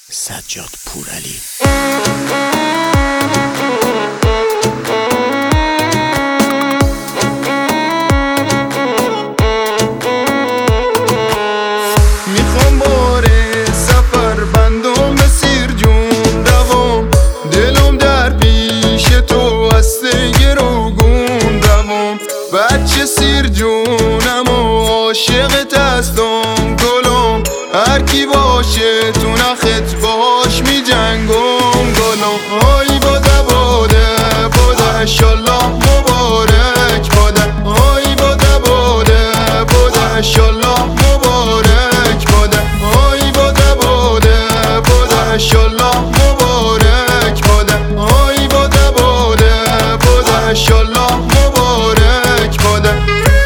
سجاد پورعلی. میخوام باره سفر بندم به سیر جون دوام، دلم در پیش تو هسته گروگون دوام. بچه سیر جونم و عاشقت هستم گلم، هر کی باشه تو نخت باش می جنگم گلم. آی باده باده باده انشالله مبارک باده، آی باده باده باده انشالله مبارک باده، آی باده باده باده انشالله مبارک باده، آی باده باده باده انشالله مبارک باده.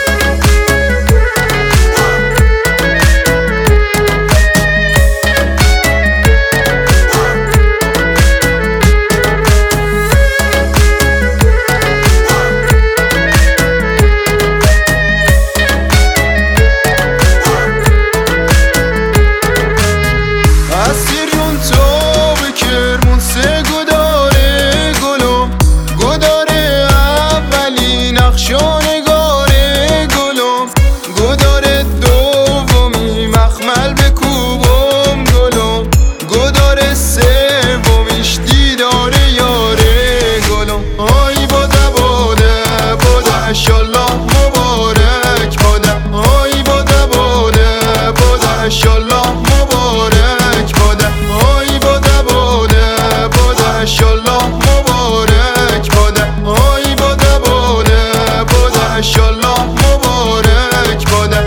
نگاره گلم گدار دومی مخمل به کوبم گلم، گدار سومیش دیدار یاره گلم. آی باده باده باده انشالله مبارک باده، آی باده باده باده انشالله مبارک باده، آی باده باده باده انشالله مبارک باده، آی باده باده انشالله مبارک باده.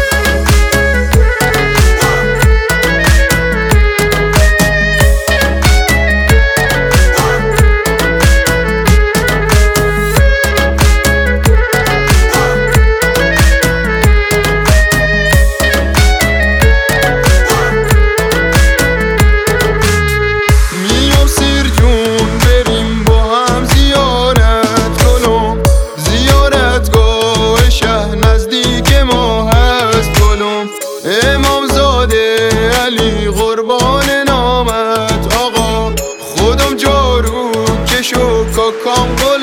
میام سیر جون بریم با هم زیارت کنم، زیارتگاه شهر نزدیک ما هست گلم. امام زاده علی قربان نامت آقا، خودم جارو کش و کاکام گلم.